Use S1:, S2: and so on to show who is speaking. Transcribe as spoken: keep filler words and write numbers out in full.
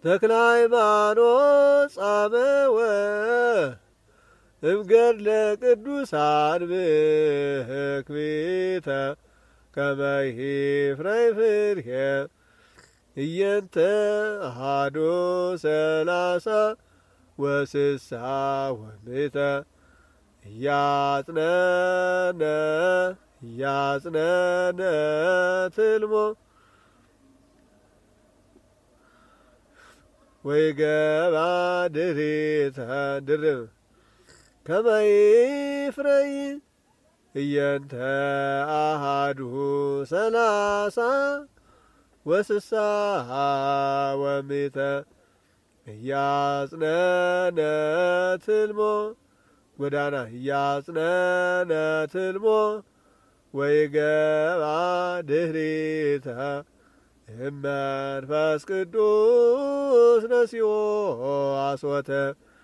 S1: ተክለ ሃይማኖት ጻመወ እምገድለ ቅዱሳን ብክቢተ ከመ ይፍረይ ፍሬ እየንተ አሐዱ ሰላሳ ወስሳ ወምእተ እያጽነነ እያጽነነ ትልሞ ወይገባ ድሪተ ድርብ ከመ ይፍረይ እየንተ አሐዱ ሰላሳ ወስሳ ወምእተ እያጽነነ ትልሞ ጎዳና እያጽነነ ትልሞ ወይገባ ድኅሪተ እመንፈስ ቅዱስ ነሲኦ አስወተ